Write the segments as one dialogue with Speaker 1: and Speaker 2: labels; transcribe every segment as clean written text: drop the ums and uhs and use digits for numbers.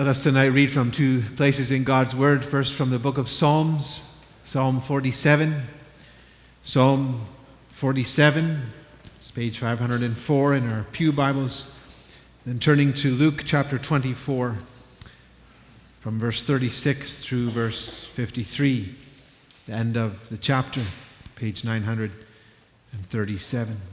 Speaker 1: Let us tonight read from two places in God's Word. First from the book of Psalms, Psalm 47. Psalm 47, it's page 504 in our Pew Bibles. Then turning to Luke chapter 24, from verse 36 through verse 53, the end of the chapter, page 937.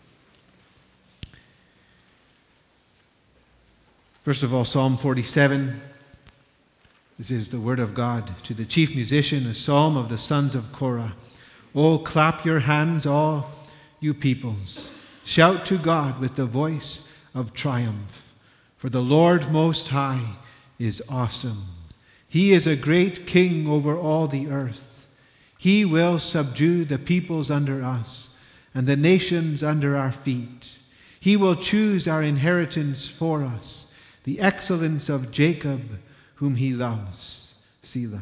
Speaker 1: First of all, Psalm 47. This is the word of God to the chief musician, a psalm of the sons of Korah. Oh, clap your hands, all you peoples. Shout to God with the voice of triumph. For the Lord Most High is awesome. He is a great king over all the earth. He will subdue the peoples under us and the nations under our feet. He will choose our inheritance for us, the excellence of Jacob, whom he loves. Selah.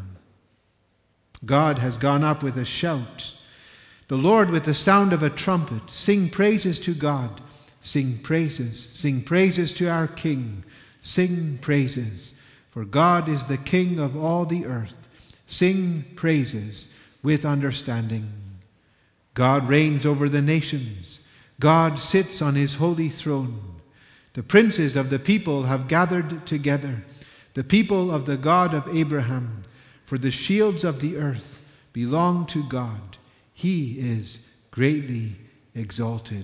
Speaker 1: God has gone up with a shout, the Lord with the sound of a trumpet. Sing praises to God. Sing praises to our King. Sing praises, for God is the King of all the earth. Sing praises with understanding. God reigns over the nations. God sits on his holy throne. The princes of the people have gathered together, the people of the God of Abraham, for the shields of the earth belong to God. He is greatly exalted.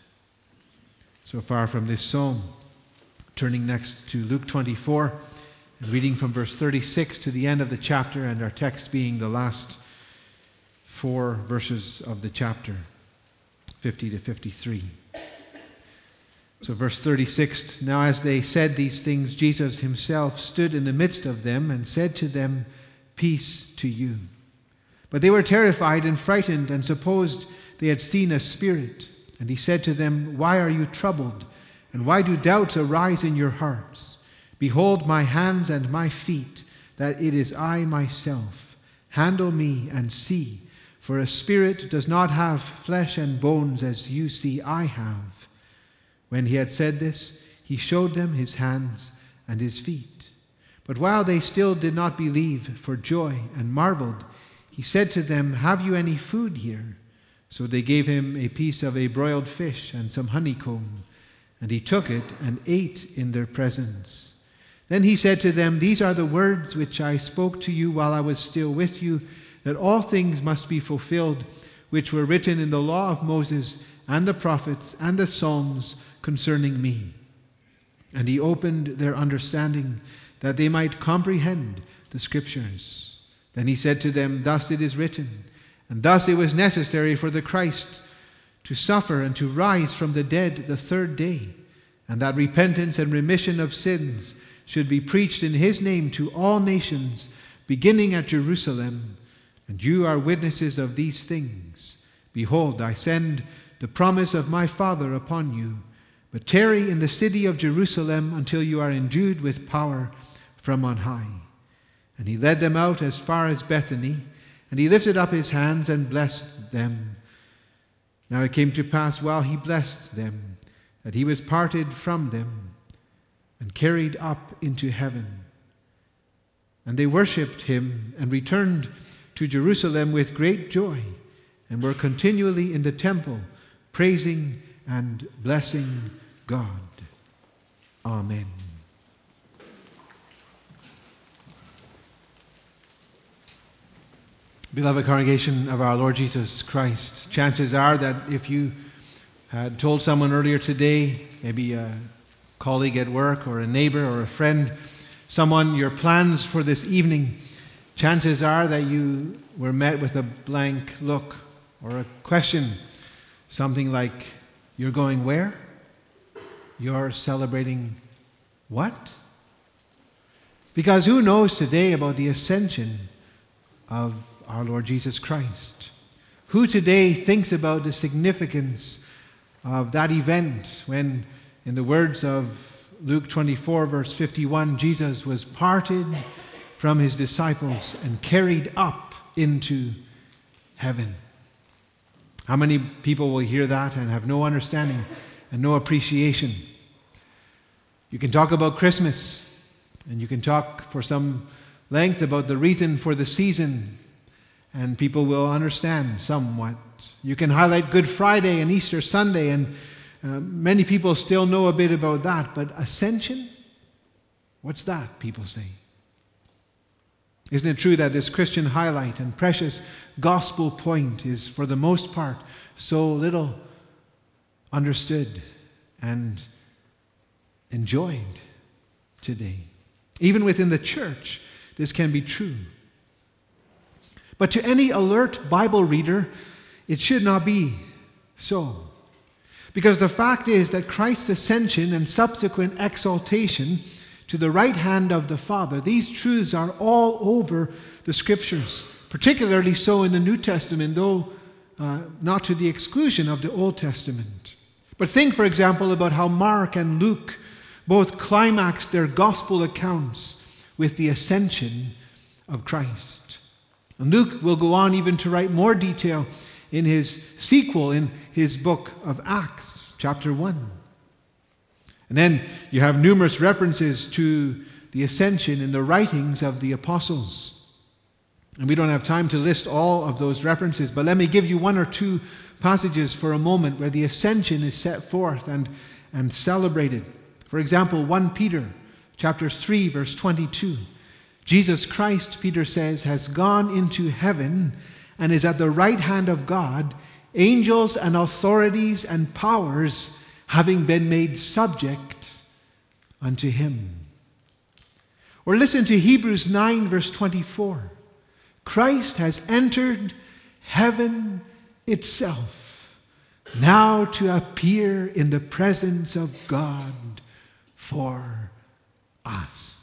Speaker 1: So far from this psalm. Turning next to Luke 24, and reading from verse 36 to the end of the chapter, and our text being the last 4 verses of the chapter, 50 to 53. So verse 36, now as they said these things, Jesus himself stood in the midst of them and said to them, peace to you. But they were terrified and frightened and supposed they had seen a spirit. And he said to them, why are you troubled? And why do doubts arise in your hearts? Behold my hands and my feet, that it is I myself. Handle me and see, for a spirit does not have flesh and bones as you see I have. When he had said this, he showed them his hands and his feet. But while they still did not believe for joy and marveled, he said to them, have you any food here? So they gave him a piece of a broiled fish and some honeycomb, and he took it and ate in their presence. Then he said to them, these are the words which I spoke to you while I was still with you, that all things must be fulfilled, which were written in the law of Moses and the prophets and the Psalms concerning me. And he opened their understanding, that they might comprehend the Scriptures. Then he said to them, thus it is written, and thus it was necessary for the Christ to suffer and to rise from the dead the third day, and that repentance and remission of sins should be preached in his name to all nations, beginning at Jerusalem. And you are witnesses of these things. Behold, I send the promise of my Father upon you, but tarry in the city of Jerusalem until you are endued with power from on high. And he led them out as far as Bethany, and he lifted up his hands and blessed them. Now it came to pass while he blessed them, that he was parted from them and carried up into heaven. And they worshipped him and returned to Jerusalem with great joy, and were continually in the temple, praising and blessing God. Amen. Beloved congregation of our Lord Jesus Christ, chances are that if you had told someone earlier today, maybe a colleague at work or a neighbor or a friend, someone your plans for this evening, chances are that you were met with a blank look or a question, something like, you're going where? You're celebrating what? Because who knows today about the ascension of our Lord Jesus Christ? Who today thinks about the significance of that event when, in the words of Luke 24 verse 51, Jesus was parted from his disciples and carried up into heaven? How many people will hear that and have no understanding and no appreciation? You can talk about Christmas, And you can talk for some length about the reason for the season, and people will understand somewhat. You can highlight Good Friday and Easter Sunday, and many people still know a bit about that. But ascension? What's that, people say? Isn't it true that this Christian highlight and precious gospel point is, for the most part, so little understood and enjoyed today? Even within the church, this can be true. But to any alert Bible reader, it should not be so. Because the fact is that Christ's ascension and subsequent exaltation to the right hand of the Father, these truths are all over the Scriptures, particularly so in the New Testament, though not to the exclusion of the Old Testament. But think, for example, about how Mark and Luke both climax their gospel accounts with the ascension of Christ. And Luke will go on even to write more detail in his sequel, in his book of Acts, chapter 1. And then you have numerous references to the ascension in the writings of the apostles. And we don't have time to list all of those references, but let me give you one or two passages for a moment where the ascension is set forth and celebrated. For example, 1 Peter chapter 3, verse 22. Jesus Christ, Peter says, has gone into heaven and is at the right hand of God, angels and authorities and powers having been made subject unto him. Or listen to Hebrews 9, verse 24. Christ has entered heaven itself, now to appear in the presence of God for us.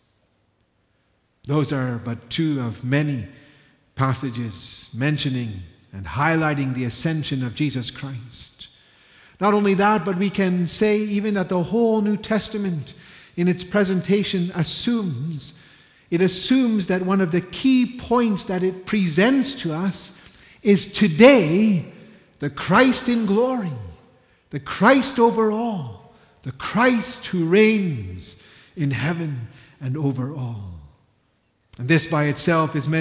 Speaker 1: Those are but two of many passages mentioning and highlighting the ascension of Jesus Christ. Not only that, but we can say even that the whole New Testament in its presentation assumes that one of the key points that it presents to us is today the Christ in glory, the Christ over all, the Christ who reigns in heaven and over all. And this by itself is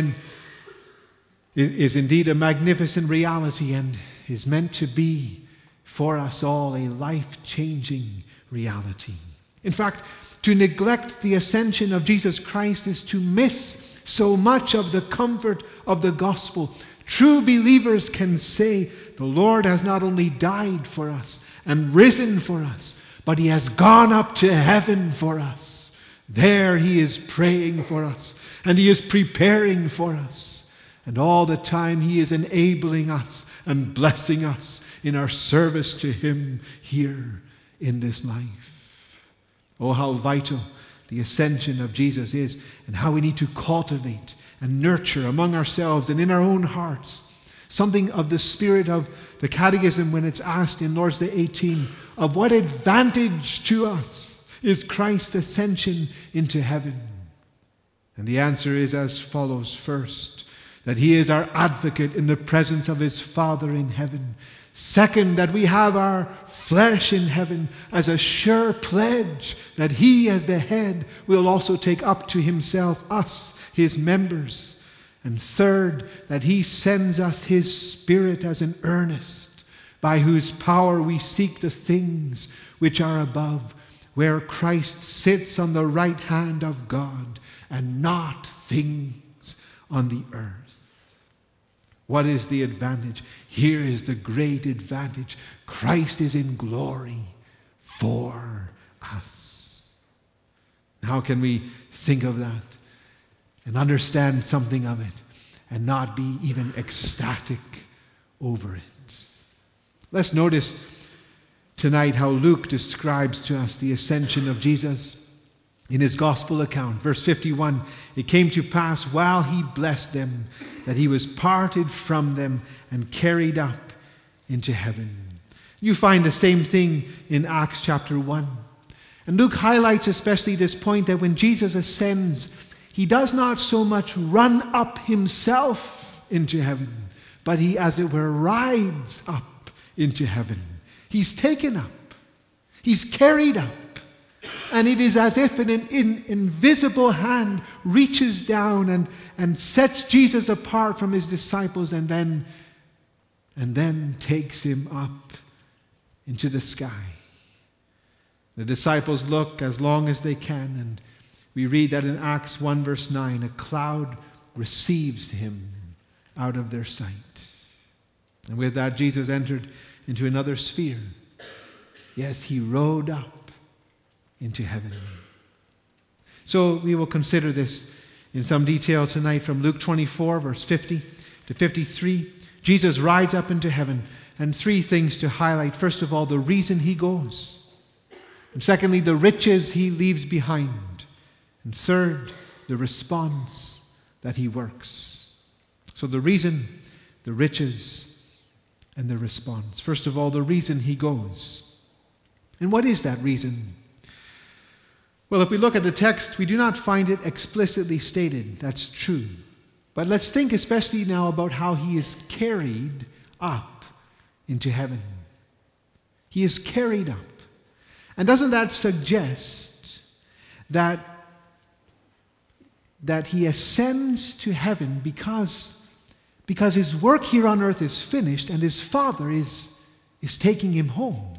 Speaker 1: indeed a magnificent reality and is meant to be for us all a life-changing reality. In fact, to neglect the ascension of Jesus Christ is to miss so much of the comfort of the gospel. True believers can say, the Lord has not only died for us and risen for us, but he has gone up to heaven for us. There he is praying for us, and he is preparing for us. And all the time he is enabling us and blessing us in our service to him here in this life. Oh, how vital the ascension of Jesus is, and how we need to cultivate and nurture among ourselves and in our own hearts something of the spirit of the Catechism when it's asked in Lord's Day 18, of what advantage to us is Christ's ascension into heaven? And the answer is as follows. First, that he is our advocate in the presence of his Father in heaven. Second, that we have our flesh in heaven as a sure pledge that he, as the head, will also take up to himself us, his members. And third, that he sends us his Spirit as an earnest, by whose power we seek the things which are above, where Christ sits on the right hand of God, and not things on the earth. What is the advantage? Here is the great advantage. Christ is in glory for us. How can we think of that and understand something of it and not be even ecstatic over it? Let's notice tonight how Luke describes to us the ascension of Jesus in his gospel account. Verse 51, it came to pass while he blessed them that he was parted from them and carried up into heaven. You find the same thing in Acts chapter 1. And Luke highlights especially this point that when Jesus ascends, he does not so much run up himself into heaven, but he, as it were, rides up into heaven. He's taken up. He's carried up. And it is as if an invisible hand reaches down and sets Jesus apart from his disciples and then takes him up into the sky. The disciples look as long as they can, and we read that in Acts 1 verse 9, a cloud receives him out of their sight. And with that, Jesus entered into another sphere. Yes, he rode up into heaven. So we will consider this in some detail tonight from Luke 24 verse 50 to 53. Jesus rides up into heaven, and three things to highlight. First of all, the reason he goes. And secondly, the riches he leaves behind. And third, the response that he works. So the reason, the riches, and the response. First of all, the reason he goes. And what is that reason? Well, if we look at the text, we do not find it explicitly stated. That's true. But let's think especially now about how he is carried up into heaven. He is carried up. And doesn't that suggest that he ascends to heaven because his work here on earth is finished and his Father is taking him home?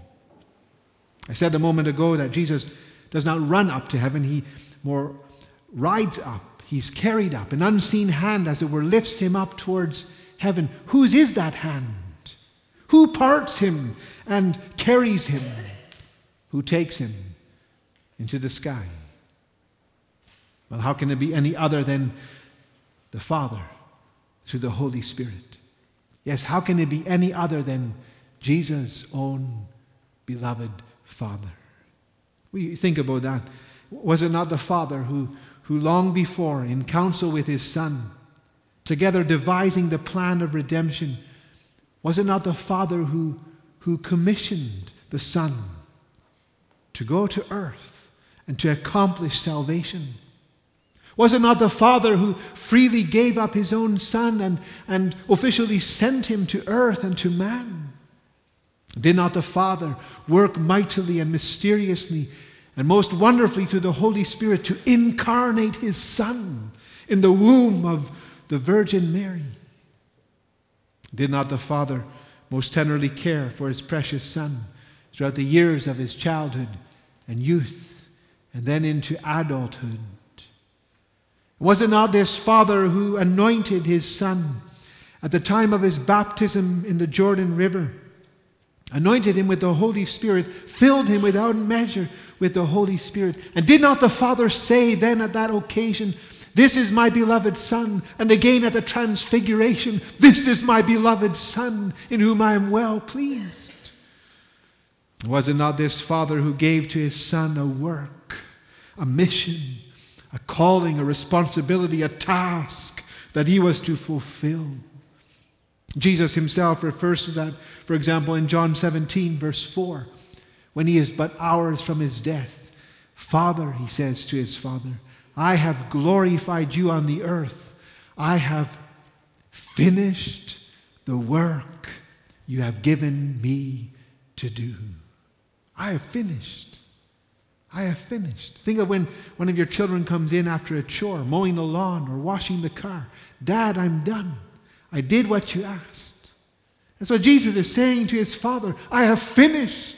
Speaker 1: I said a moment ago that Jesus does not run up to heaven, he more rides up. He's carried up. An unseen hand, as it were, lifts him up towards heaven. Whose is that hand? Who parts him and carries him? Who takes him into the sky? Well, how can it be any other than the Father through the Holy Spirit? Yes, how can it be any other than Jesus' own beloved Father? We think about that. Was it not the Father who long before, in counsel with his Son, together devising the plan of redemption, was it not the Father who commissioned the Son to go to earth and to accomplish salvation? Was it not the Father who freely gave up his own Son and officially sent him to earth and to man? Did not the Father work mightily and mysteriously and most wonderfully through the Holy Spirit to incarnate his Son in the womb of the Virgin Mary? Did not the Father most tenderly care for his precious Son throughout the years of his childhood and youth and then into adulthood? Was it not this Father who anointed his Son at the time of his baptism in the Jordan River? Anointed him with the Holy Spirit, filled him without measure with the Holy Spirit. And did not the Father say then at that occasion, "This is my beloved Son," and again at the Transfiguration, "This is my beloved Son, in whom I am well pleased"? Was it not this Father who gave to his Son a work, a mission, a calling, a responsibility, a task that he was to fulfill? Jesus himself refers to that, for example, in John 17, verse 4, when he is but hours from his death. "Father," he says to his Father, "I have glorified you on the earth. I have finished the work you have given me to do." I have finished. I have finished. Think of when one of your children comes in after a chore, mowing the lawn or washing the car. "Dad, I'm done. I did what you asked." And so Jesus is saying to his Father, "I have finished."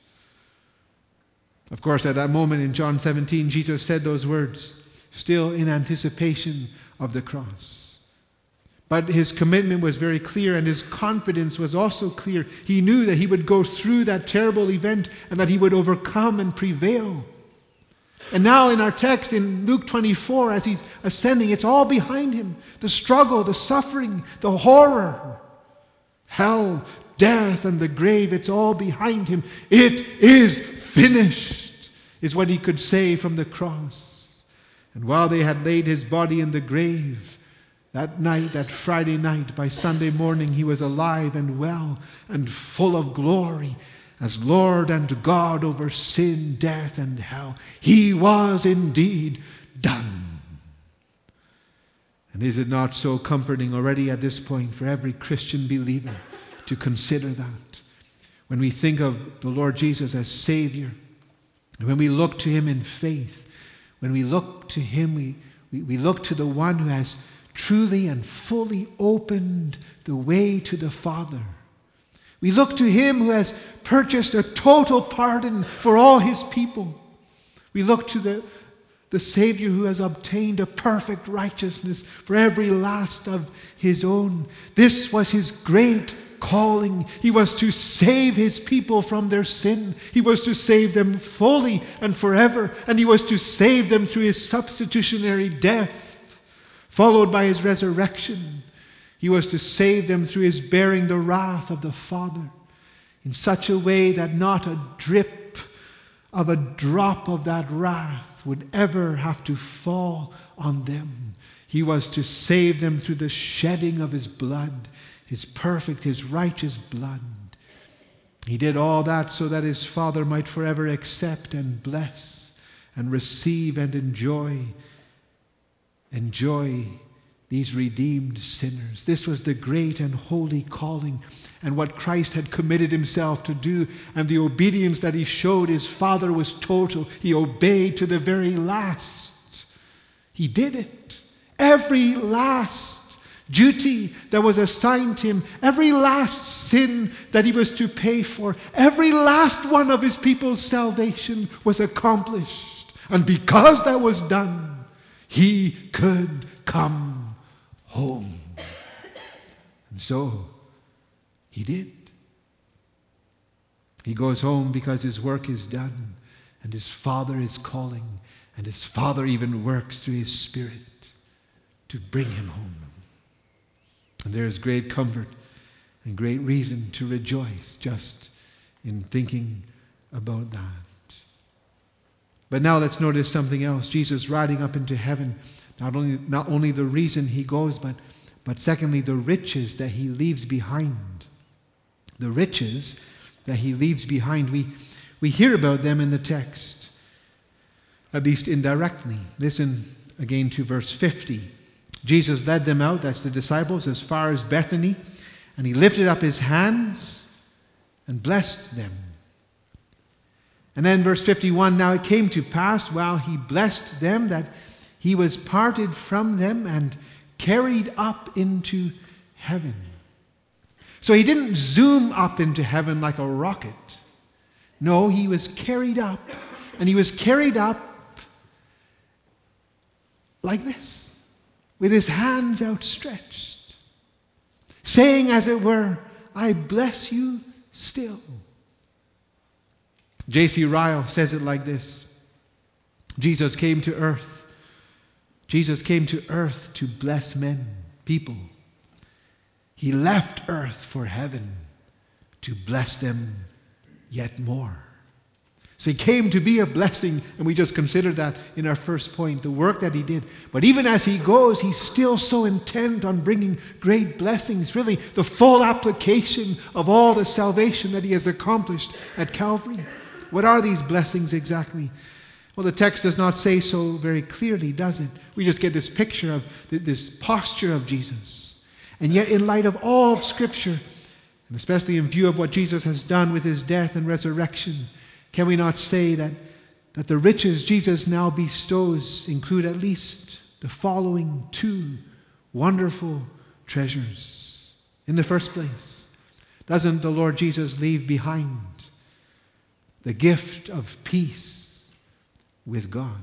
Speaker 1: Of course, at that moment in John 17, Jesus said those words, still in anticipation of the cross. But his commitment was very clear, and his confidence was also clear. He knew that he would go through that terrible event and that he would overcome and prevail. And now in our text in Luke 24, as he's ascending, it's all behind him. The struggle, the suffering, the horror, hell, death, and the grave, it's all behind him. It is finished, is what he could say from the cross. And while they had laid his body in the grave, that night, that Friday night, by Sunday morning, he was alive and well and full of glory as Lord and God over sin, death, and hell. He was indeed done. And is it not so comforting already at this point for every Christian believer to consider that? When we think of the Lord Jesus as Savior, And when we look to him in faith, when we look to him, we look to the one who has truly and fully opened the way to the Father. We look to him who has purchased a total pardon for all his people. We look to the Savior who has obtained a perfect righteousness for every last of his own. This was his great calling. He was to save his people from their sin. He was to save them fully and forever. And he was to save them through his substitutionary death, followed by his resurrection. He was to save them through his bearing the wrath of the Father in such a way that not a drip of a drop of that wrath would ever have to fall on them. He was to save them through the shedding of his blood, his perfect, his righteous blood. He did all that so that his Father might forever accept and bless and receive and enjoy these redeemed sinners. This was the great and holy calling, and what Christ had committed himself to do, and the obedience that he showed his Father was total. He obeyed to the very last. He did it. Every last duty that was assigned to him, every last sin that he was to pay for, every last one of his people's salvation was accomplished. And because that was done, he could come home. And so he did. He goes home because his work is done and his Father is calling, and his Father even works through his Spirit to bring him home. And there is great comfort and great reason to rejoice just in thinking about that. But now let's notice something else. Jesus riding up into heaven, not only the reason he goes, but secondly, the riches that he leaves behind. The riches that he leaves behind. We hear about them in the text, at least indirectly. Listen again to verse 50. Jesus led them out, that's the disciples, as far as Bethany, and he lifted up his hands and blessed them. And then verse 51, now it came to pass while he blessed them that he was parted from them and carried up into heaven. So he didn't zoom up into heaven like a rocket. No, he was carried up, and he was carried up like this, with his hands outstretched, saying, as it were, I bless you still. J.C. Ryle says it like this: Jesus came to earth. Jesus came to earth to bless men, people. He left earth for heaven to bless them yet more. So he came to be a blessing, and we just considered that in our first point, the work that he did. But even as he goes, he's still so intent on bringing great blessings, really the full application of all the salvation that he has accomplished at Calvary. What are these blessings exactly? Well, the text does not say so very clearly, does it? We just get this picture of this posture of Jesus. And yet, in light of all of Scripture, and especially in view of what Jesus has done with his death and resurrection, can we not say that the riches Jesus now bestows include at least the following two wonderful treasures? In the first place, doesn't the Lord Jesus leave behind the gift of peace with God?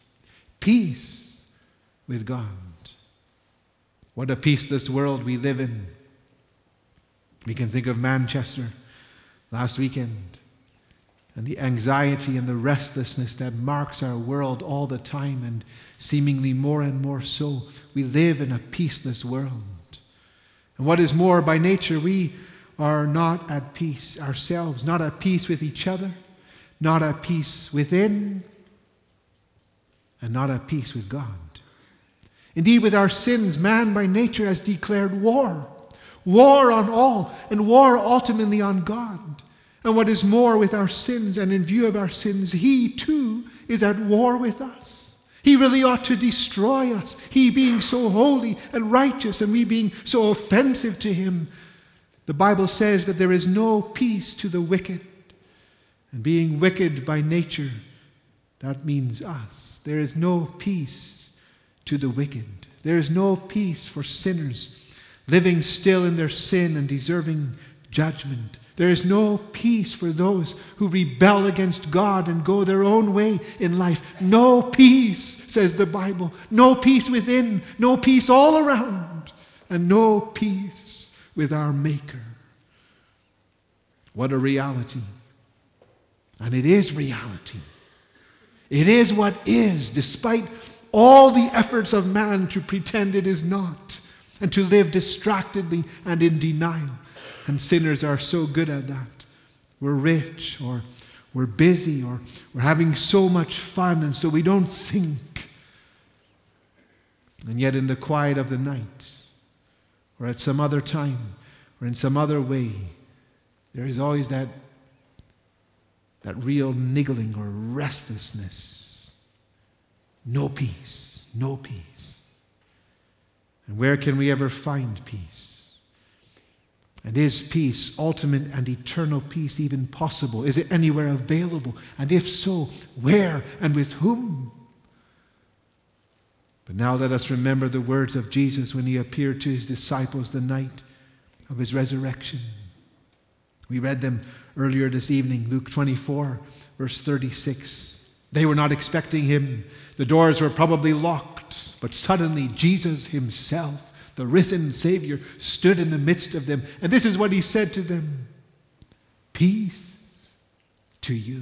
Speaker 1: Peace with God. What a peaceless world we live in. We can think of Manchester last weekend, and the anxiety and the restlessness that marks our world all the time, and seemingly more and more so. We live in a peaceless world. And what is more, by nature, we are not at peace ourselves, not at peace with each other, not at peace within, and not at peace with God. Indeed, with our sins, man by nature has declared war. War on all, and war ultimately on God. And what is more, with our sins, and in view of our sins, he too is at war with us. He really ought to destroy us. He being so holy and righteous, and we being so offensive to him. The Bible says that there is no peace to the wicked. And being wicked by nature, That means us. There is no peace to the wicked. There is no peace for sinners living still in their sin and deserving judgment. There is no peace for those who rebel against God and go their own way in life. No peace, says the Bible. No peace within, no peace all around, and no peace with our Maker. What a reality. And it is reality. It is what is, despite all the efforts of man to pretend it is not, and to live distractedly and in denial. And sinners are so good at that. We're rich, or we're busy, or we're having so much fun, and so we don't think. And yet in the quiet of the night, or at some other time, or in some other way, there is always that real niggling or restlessness. No peace, no peace. And where can we ever find peace? And is peace, ultimate and eternal peace, even possible? Is it anywhere available? And if so, where and with whom? But now let us remember the words of Jesus when he appeared to his disciples the night of his resurrection. We read them earlier this evening, Luke 24, verse 36. They were not expecting him. The doors were probably locked. But suddenly Jesus himself, the risen Savior, stood in the midst of them. And this is what he said to them. Peace to you.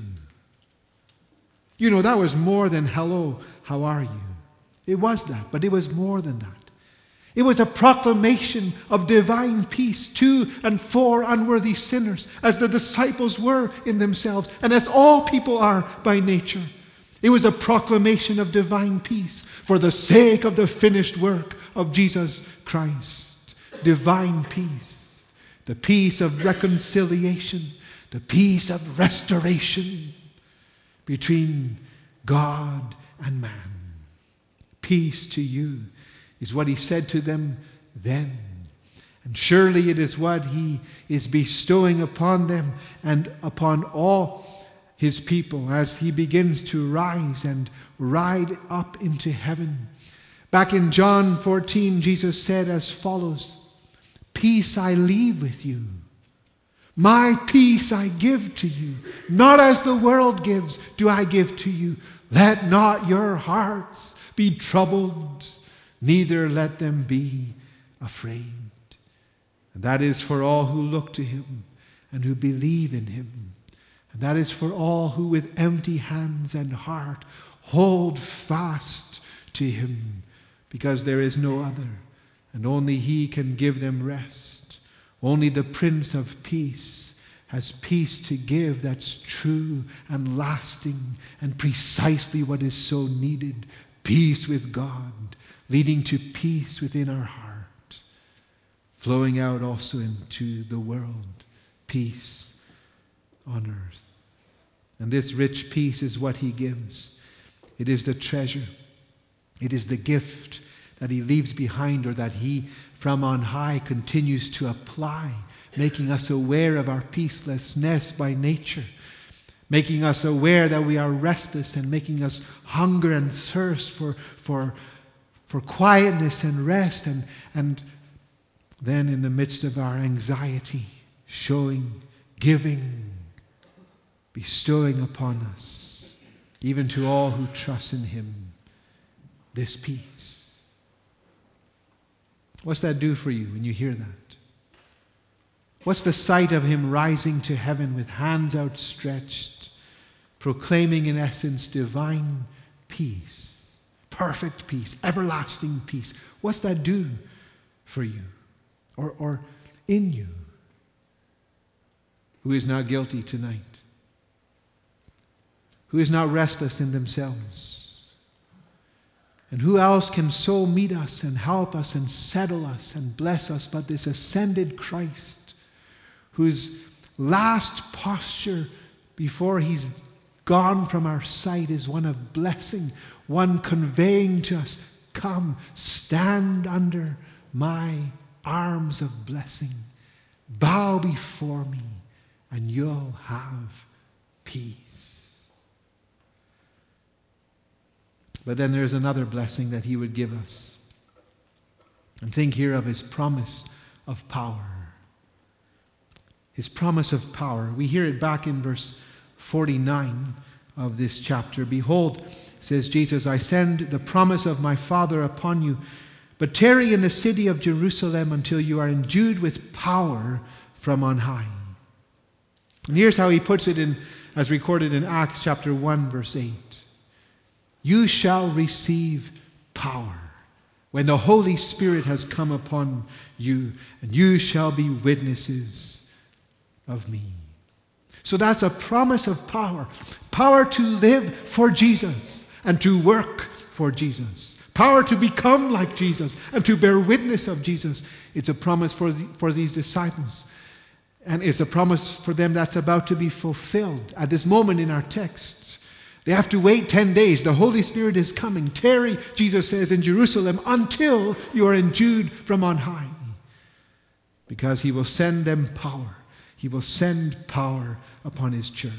Speaker 1: You know, that was more than hello, how are you? It was that, but it was more than that. It was a proclamation of divine peace to and for unworthy sinners, as the disciples were in themselves, and as all people are by nature. It was a proclamation of divine peace for the sake of the finished work of Jesus Christ. Divine peace. The peace of reconciliation. The peace of restoration between God and man. Peace to you is what he said to them then. And surely it is what he is bestowing upon them and upon all his people as he begins to rise and ride up into heaven. Back in John 14, Jesus said as follows, Peace I leave with you. My peace I give to you. Not as the world gives do I give to you. Let not your hearts be troubled, neither let them be afraid. And that is for all who look to him and who believe in him. And that is for all who with empty hands and heart hold fast to him, because there is no other, and only he can give them rest. Only the Prince of Peace has peace to give that's true and lasting and precisely what is so needed. Peace with God, leading to peace within our heart, flowing out also into the world. Peace on earth. And this rich peace is what he gives. It is the treasure. It is the gift that he leaves behind, or that he from on high continues to apply, making us aware of our peacelessness by nature, making us aware that we are restless, and making us hunger and thirst for quietness and rest, and then in the midst of our anxiety, showing, giving, bestowing upon us, even to all who trust in him, this peace. What's that do for you when you hear that? What's the sight of him rising to heaven with hands outstretched, proclaiming in essence divine peace, perfect peace, everlasting peace? What's that do for you or in you? Who is not guilty tonight? Who is not restless in themselves? And who else can so meet us and help us and settle us and bless us but this ascended Christ, whose last posture before he's gone from our sight is one of blessing, one conveying to us, come, stand under my arms of blessing, bow before me, and you'll have peace. But then there's another blessing that he would give us. And think here of his promise of power. His promise of power. We hear it back in verse 49 of this chapter. Behold, says Jesus, I send the promise of my Father upon you, but tarry in the city of Jerusalem until you are endued with power from on high. And here's how he puts it in, as recorded in Acts chapter 1, verse 8. You shall receive power when the Holy Spirit has come upon you, and you shall be witnesses of me. So that's a promise of power. Power to live for Jesus and to work for Jesus. Power to become like Jesus and to bear witness of Jesus. It's a promise for these disciples. And it's a promise for them that's about to be fulfilled at this moment in our text. They have to wait 10 days. The Holy Spirit is coming. Tarry, Jesus says, in Jerusalem until you are endued from on high. Because he will send them power. He will send power upon his church.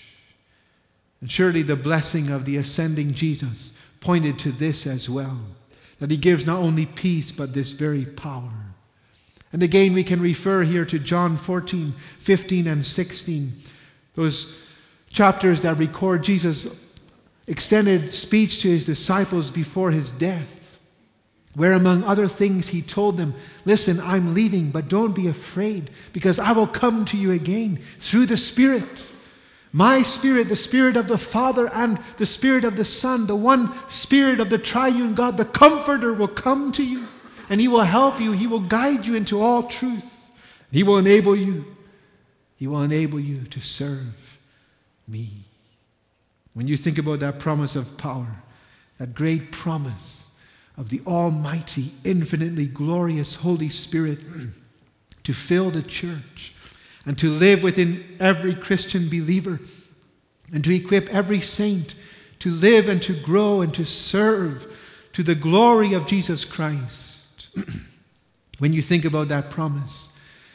Speaker 1: And surely the blessing of the ascending Jesus pointed to this as well. That he gives not only peace, but this very power. And again, we can refer here to John 14, 15, and 16. Those chapters that record Jesus' extended speech to his disciples before his death. Where among other things he told them, listen, I'm leaving, but don't be afraid, because I will come to you again through the Spirit. My Spirit, the Spirit of the Father and the Spirit of the Son, the one Spirit of the triune God, the Comforter will come to you, and he will help you. He will guide you into all truth. He will enable you. He will enable you to serve me. When you think about that promise of power, that great promise of the almighty, infinitely glorious Holy Spirit to fill the church and to live within every Christian believer and to equip every saint to live and to grow and to serve to the glory of Jesus Christ. When you think about that promise,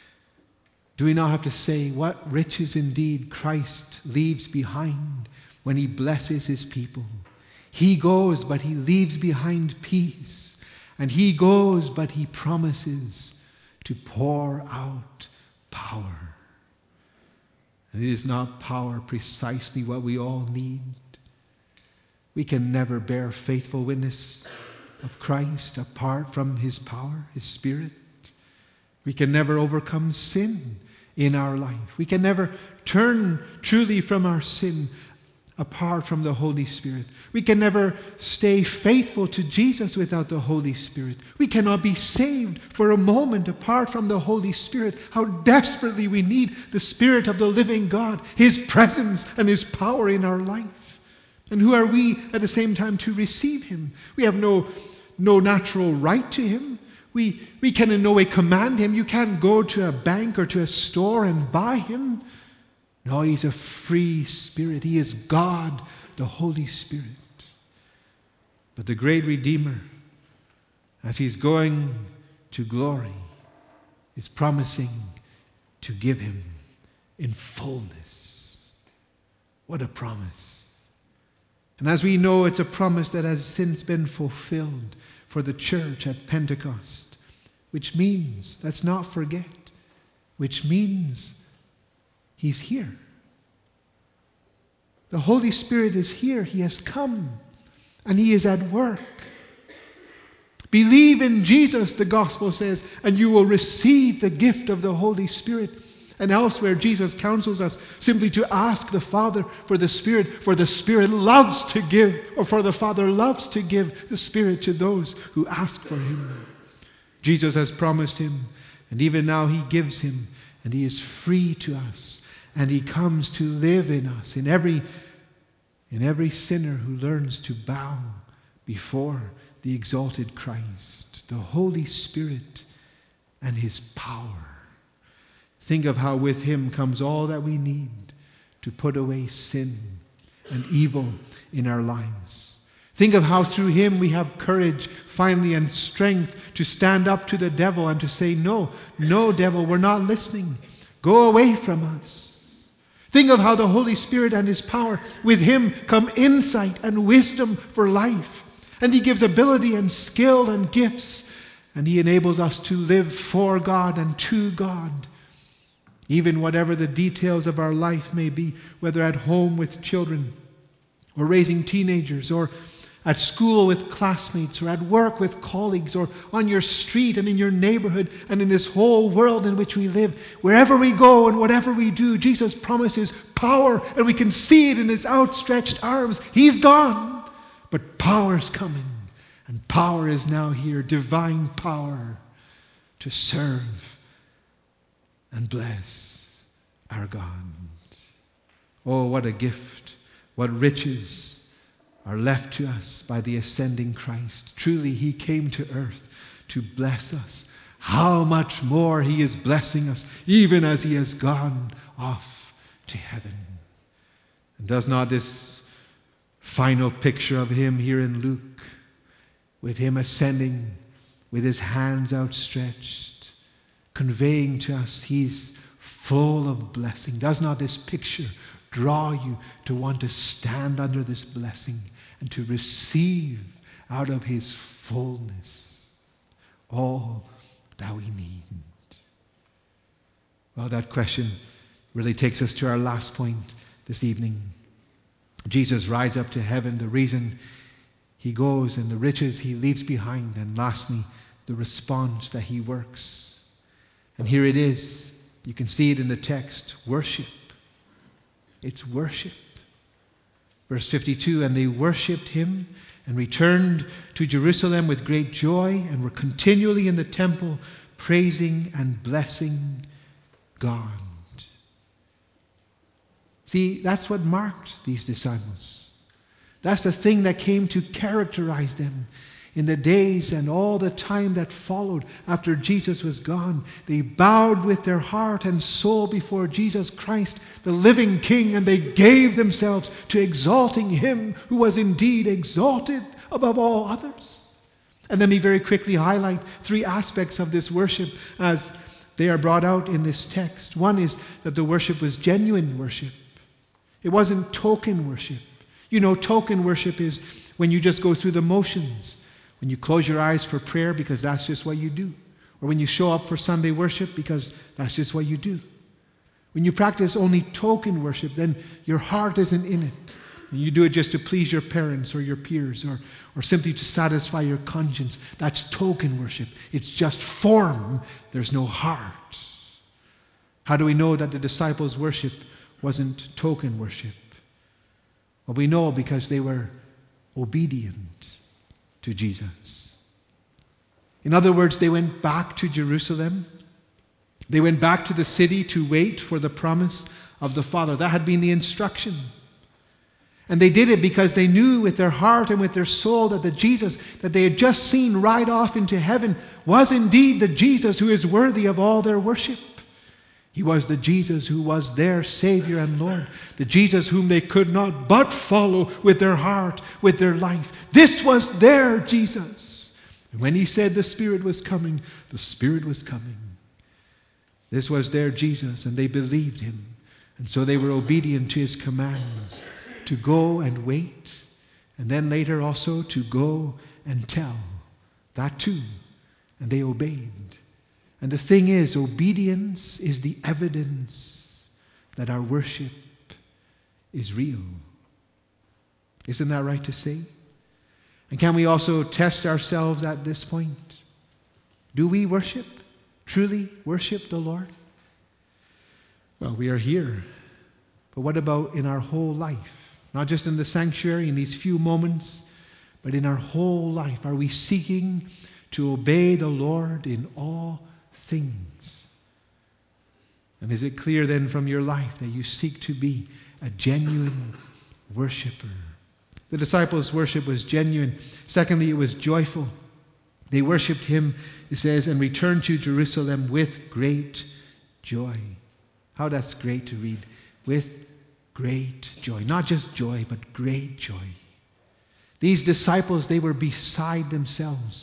Speaker 1: do we not have to say what riches indeed Christ leaves behind when he blesses his people? He goes, but he leaves behind peace. And he goes, but he promises to pour out power. And it is not power precisely what we all need. We can never bear faithful witness of Christ apart from his power, his Spirit. We can never overcome sin in our life. We can never turn truly from our sin apart from the Holy Spirit. We can never stay faithful to Jesus without the Holy Spirit. We cannot be saved for a moment apart from the Holy Spirit. How desperately we need the Spirit of the living God, his presence and his power in our life. And who are we at the same time to receive him? We have no natural right to him. We can in no way command him. You can't go to a bank or to a store and buy him. No, he's a free Spirit. He is God, the Holy Spirit. But the great Redeemer, as he's going to glory, is promising to give him in fullness. What a promise. And as we know, it's a promise that has since been fulfilled for the church at Pentecost, which means, let's not forget, which means he's here. The Holy Spirit is here. He has come. And he is at work. Believe in Jesus, the gospel says, and you will receive the gift of the Holy Spirit. And elsewhere, Jesus counsels us simply to ask the Father for the Spirit, for the Spirit loves to give, or for the Father loves to give the Spirit to those who ask for him. Jesus has promised him, and even now he gives him, and he is free to us. And he comes to live in us, in every sinner who learns to bow before the exalted Christ, the Holy Spirit and his power. Think of how with him comes all that we need to put away sin and evil in our lives. Think of how through him we have courage, finally, and strength to stand up to the devil and to say, no, devil, we're not listening. Go away from us. Think of how the Holy Spirit and His power, with Him come insight and wisdom for life. And He gives ability and skill and gifts. And He enables us to live for God and to God. Even whatever the details of our life may be, whether at home with children, or raising teenagers, or at school with classmates, or at work with colleagues, or on your street and in your neighborhood and in this whole world in which we live. Wherever we go and whatever we do, Jesus promises power, and we can see it in His outstretched arms. He's gone, but power's coming, and power is now here, divine power to serve and bless our God. Oh, what a gift, what riches are left to us by the ascending Christ. Truly, He came to earth to bless us. How much more He is blessing us, even as He has gone off to heaven. And does not this final picture of Him here in Luke, with Him ascending, with His hands outstretched, conveying to us He's full of blessing, does not this picture draw you to want to stand under this blessing and to receive out of His fullness all that we need? Well, that question really takes us to our last point this evening. Jesus rides up to heaven, the reason He goes and the riches He leaves behind, and lastly, the response that He works. And here it is. You can see it in the text. Worship. It's worship. Verse 52, and they worshipped Him and returned to Jerusalem with great joy and were continually in the temple praising and blessing God. See, that's what marked these disciples. That's the thing that came to characterize them in the days and all the time that followed after Jesus was gone. They bowed with their heart and soul before Jesus Christ, the living King, and they gave themselves to exalting Him who was indeed exalted above all others. And let me very quickly highlight three aspects of this worship as they are brought out in this text. One is that the worship was genuine worship. It wasn't token worship. You know, token worship is when you just go through the motions. When you close your eyes for prayer because that's just what you do. Or when you show up for Sunday worship because that's just what you do. When you practice only token worship, then your heart isn't in it. And you do it just to please your parents or your peers or simply to satisfy your conscience. That's token worship. It's just form. There's no heart. How do we know that the disciples' worship wasn't token worship? Well, we know because they were obedient to Jesus. In other words, they went back to Jerusalem. They went back to the city to wait for the promise of the Father. That had been the instruction. And they did it because they knew with their heart and with their soul that the Jesus that they had just seen ride off into heaven was indeed the Jesus who is worthy of all their worship. He was the Jesus who was their Savior and Lord. The Jesus whom they could not but follow with their heart, with their life. This was their Jesus. And when He said the Spirit was coming, the Spirit was coming. This was their Jesus, and they believed Him. And so they were obedient to His commands to go and wait, and then later also to go and tell. That too. And they obeyed. And the thing is, obedience is the evidence that our worship is real. Isn't that right to say? And can we also test ourselves at this point? Do we worship, truly worship the Lord? Well, we are here. But what about in our whole life? Not just in the sanctuary, in these few moments, but in our whole life. Are we seeking to obey the Lord in all things? And is it clear then from your life that you seek to be a genuine worshiper? The disciples' worship was genuine. Secondly, it was joyful. They worshipped Him, it says, and returned to Jerusalem with great joy. How that's great to read. With great joy. Not just joy, but great joy. These disciples, they were beside themselves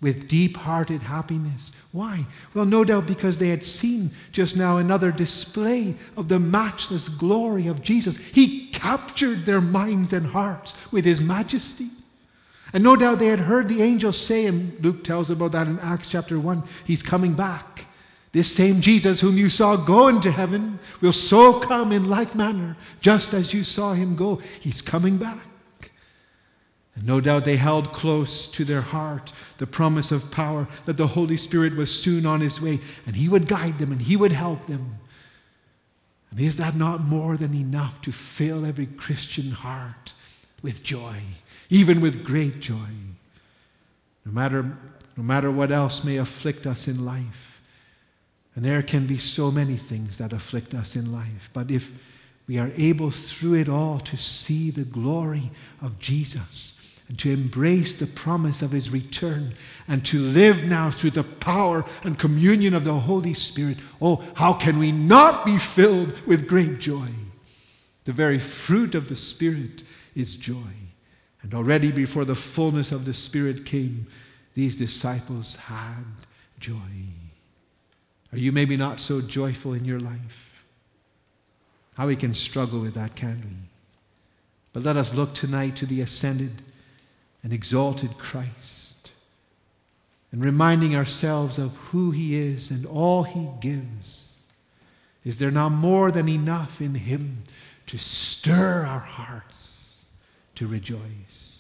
Speaker 1: with deep-hearted happiness. Why? Well, no doubt because they had seen just now another display of the matchless glory of Jesus. He captured their minds and hearts with his majesty. And no doubt they had heard the angels say, and Luke tells about that in Acts chapter 1, he's coming back. This same Jesus whom you saw go into heaven will so come in like manner, just as you saw him go. He's coming back. And no doubt they held close to their heart the promise of power, that the Holy Spirit was soon on his way, and he would guide them and he would help them. And is that not more than enough to fill every Christian heart with joy, even with great joy? No matter what else may afflict us in life, and there can be so many things that afflict us in life, but if we are able through it all to see the glory of Jesus and to embrace the promise of his return and to live now through the power and communion of the Holy Spirit, oh, how can we not be filled with great joy? The very fruit of the Spirit is joy. And already before the fullness of the Spirit came, these disciples had joy. Are you maybe not so joyful in your life? How we can struggle with that, can't we? But let us look tonight to the ascended and exalted Christ, and reminding ourselves of who he is and all he gives. Is there not more than enough in him to stir our hearts to rejoice?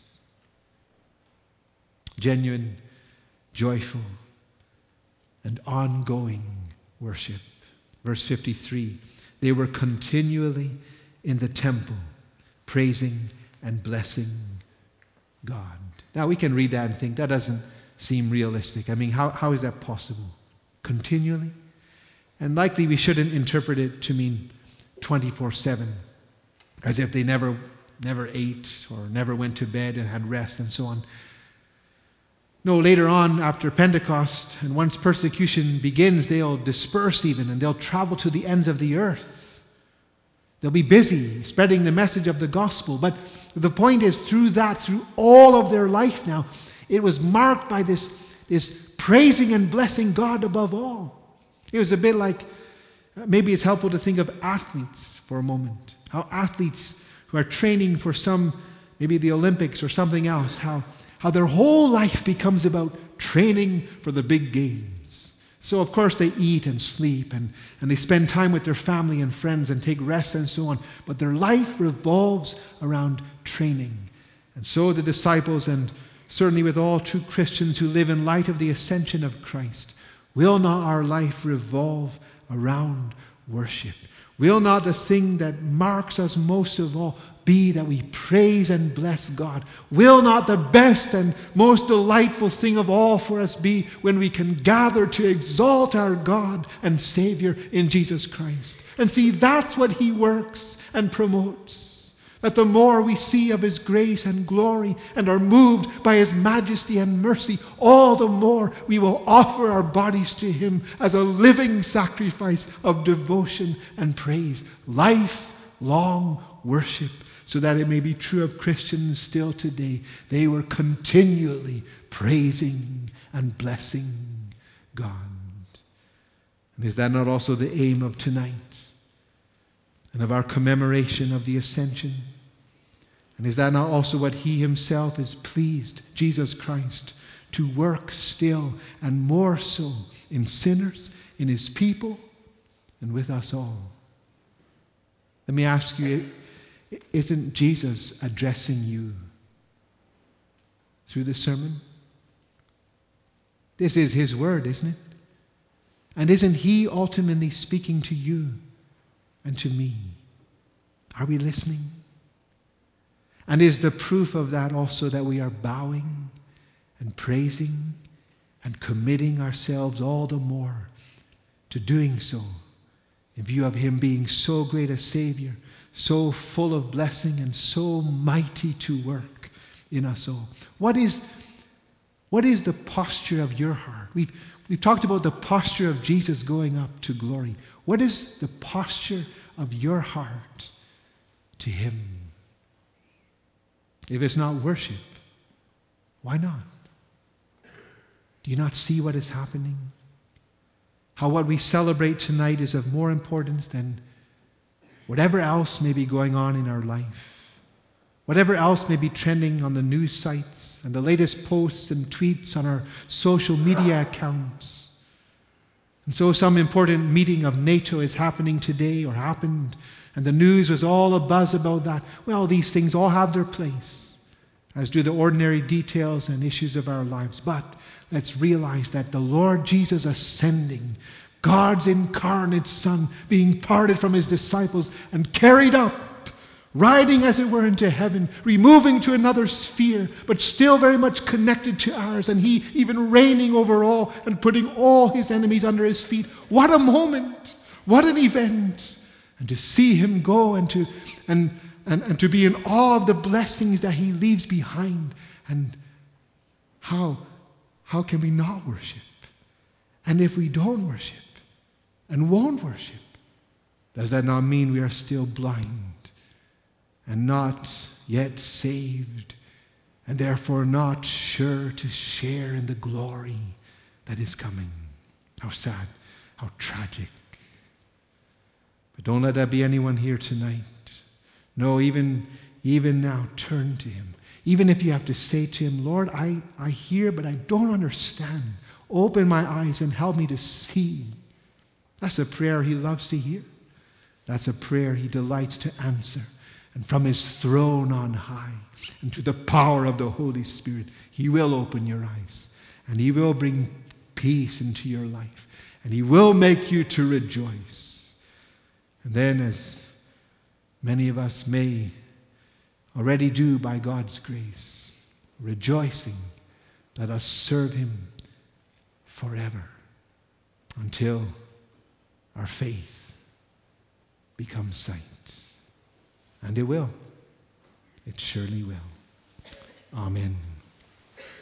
Speaker 1: Genuine, joyful, and ongoing worship. Verse 53, they were continually in the temple, praising and blessing God. Now we can read that and think that doesn't seem realistic. I mean, how is that possible? Continually? And likely we shouldn't interpret it to mean 24/7, as if they never ate or never went to bed and had rest and so on. No, later on, after Pentecost, and once persecution begins, they'll disperse even, and they'll travel to the ends of the earth. They'll be busy spreading the message of the gospel. But the point is, through all of their life now, it was marked by this praising and blessing God above all. It was a bit like, maybe it's helpful to think of athletes for a moment. How athletes who are training for maybe the Olympics or something else, how their whole life becomes about training for the big games. So of course they eat and sleep and they spend time with their family and friends and take rest and so on. But their life revolves around training. And so the disciples, and certainly with all true Christians who live in light of the ascension of Christ, will not our life revolve around worship? Will not the thing that marks us most of all be that we praise and bless God? Will not the best and most delightful thing of all for us be when we can gather to exalt our God and Savior in Jesus Christ? And see, that's what he works and promotes. That the more we see of his grace and glory and are moved by his majesty and mercy, all the more we will offer our bodies to him as a living sacrifice of devotion and praise. Lifelong worship, so that it may be true of Christians still today. They were continually praising and blessing God. And is that not also the aim of tonight and of our commemoration of the ascension? And is that not also what he himself is pleased, Jesus Christ, to work still and more so in sinners, in his people, and with us all? Let me ask you, isn't Jesus addressing you through the sermon? This is his word, isn't it? And isn't he ultimately speaking to you and to me? Are we listening? And is the proof of that also that we are bowing and praising and committing ourselves all the more to doing so in view of him being so great a Savior, so full of blessing and so mighty to work in us all? What is the posture of your heart? We've talked about the posture of Jesus going up to glory. What is the posture of your heart to him? If it's not worship, why not? Do you not see what is happening? How what we celebrate tonight is of more importance than whatever else may be going on in our life. Whatever else may be trending on the news sites and the latest posts and tweets on our social media accounts. And so some important meeting of NATO is happening today or happened, and the news was all abuzz about that. Well, these things all have their place, as do the ordinary details and issues of our lives. But let's realize that the Lord Jesus ascending, God's incarnate Son, being parted from his disciples and carried up, riding as it were into heaven, removing to another sphere, but still very much connected to ours, and he even reigning over all and putting all his enemies under his feet. What a moment! What an event! And to see him go and to be in awe of the blessings that he leaves behind. And how can we not worship? And if we don't worship and won't worship, does that not mean we are still blind and not yet saved, and therefore not sure to share in the glory that is coming? How sad, how tragic. But don't let that be anyone here tonight. No, even now, turn to him. Even if you have to say to him, Lord, I hear, but I don't understand. Open my eyes and help me to see. That's a prayer he loves to hear. That's a prayer he delights to answer. And from his throne on high, and to the power of the Holy Spirit, he will open your eyes, and he will bring peace into your life, and he will make you to rejoice. And then, as many of us may already do by God's grace, rejoicing, let us serve him forever until our faith becomes sight. And it will. It surely will. Amen.